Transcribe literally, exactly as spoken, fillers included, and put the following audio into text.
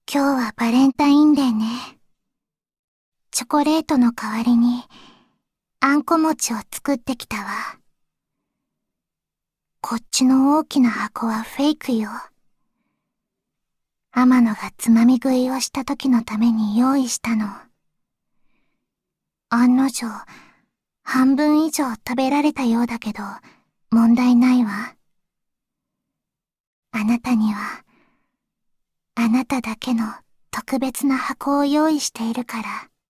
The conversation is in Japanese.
今日はバレンタインデーね。チョコレートの代わりに、あんこ餅を作ってきたわ。こっちの大きな箱はフェイクよ。天野がつまみ食いをした時のために用意したの。案の定、半分以上食べられたようだけど、問題ないわ。あなたには、あなただけの特別な箱を用意しているから。